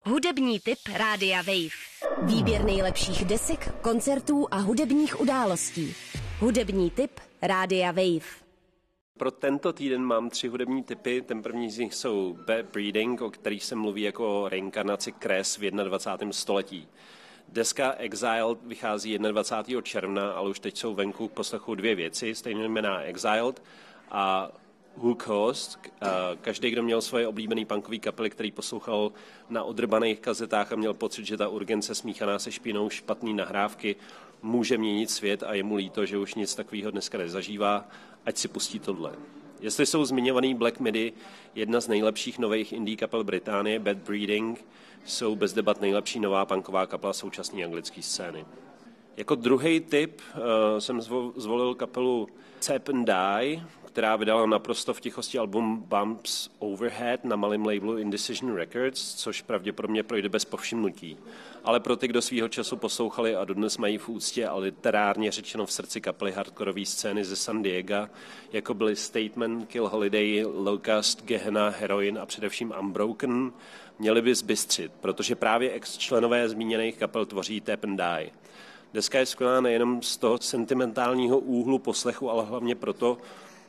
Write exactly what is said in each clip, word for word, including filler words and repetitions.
Hudební tip Rádia Wave. Výběr nejlepších desek, koncertů a hudebních událostí. Hudební tip Rádia Wave. Pro tento týden mám tři hudební tipy. Ten první z nich jsou Bad Breeding, o kterých se mluví jako o reinkarnaci Kres v dvacátém prvním století. Deska Exiled vychází dvacátého prvního června, ale už teď jsou venku k poslechu dvě věci, stejně jména Exiled a Who Caused. Každý, kdo měl svoje oblíbené punkové kapely, který poslouchal na odrbaných kazetách a měl pocit, že ta urgence smíchaná se špínou, špatný nahrávky, může měnit svět a je mu líto, že už nic takového dneska nezažívá, ať si pustí tohle. Jestli jsou zmiňovaný Black Midi, jedna z nejlepších nových indie kapel Británie, Bad Breeding, jsou bez debat nejlepší nová punková kapela současné anglické scény. Jako druhý tip uh, jsem zvolil kapelu Tap and Die, která vydala naprosto v tichosti album Bumps Overhead na malém labelu Indecision Records, což pravděpodobně projde bez povšimnutí. Ale pro ty, kdo svýho času poslouchali a dodnes mají v úctě a literárně řečeno v srdci kapely hardkorové scény ze San Diega, jako byly Statement, Kill Holiday, Locust, Gehenna, Heroin a především Unbroken, měli by zbystřit, protože právě ex-členové zmíněných kapel tvoří Tap and Die. Deska je skvělá nejenom z toho sentimentálního úhlu poslechu, ale hlavně proto,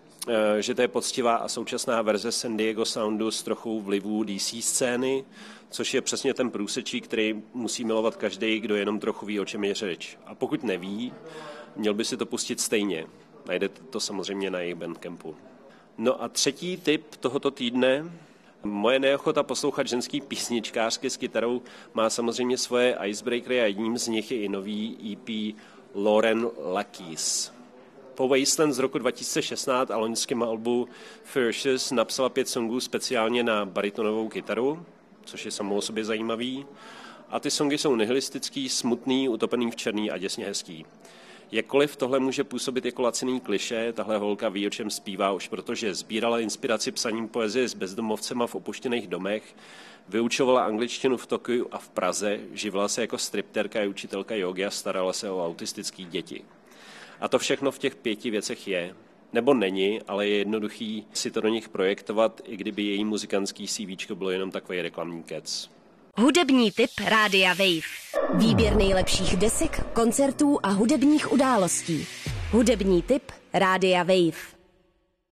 že to je poctivá a současná verze San Diego soundu s trochou vlivů D C scény, což je přesně ten průsečík, který musí milovat každý, kdo jenom trochu ví, o čem je řeč. A pokud neví, měl by si to pustit stejně. Najdete to samozřejmě na jejich Bandcampu. No a třetí tip tohoto týdne. Moje neochota poslouchat ženský písničkářky s kytarou má samozřejmě svoje icebreakery a jedním z nich je i nový E P Lauren Lucky's. Po Wasteland z roku dva tisíce šestnáct a loňském albu Fierces napsala pět songů speciálně na baritonovou kytaru, což je samo o sobě zajímavý. A ty songy jsou nihilistický, smutný, utopený v černý a děsně hezký. Jakkoliv tohle může působit jako laciný klišé, tahle holka ví, o čem zpívá už protože sbírala inspiraci psaním poezie s bezdomovcema v opuštěných domech, vyučovala angličtinu v Tokiu a v Praze, živila se jako stripterka i učitelka jógy a starala se o autistické děti. A to všechno v těch pěti věcech je, nebo není, ale je jednoduchý si to do nich projektovat, i kdyby její muzikantský CVčko bylo jenom takový reklamní kec. Hudební tip Rádia Wave. Výběr nejlepších desek, koncertů a hudebních událostí. Hudební tip Rádia Wave.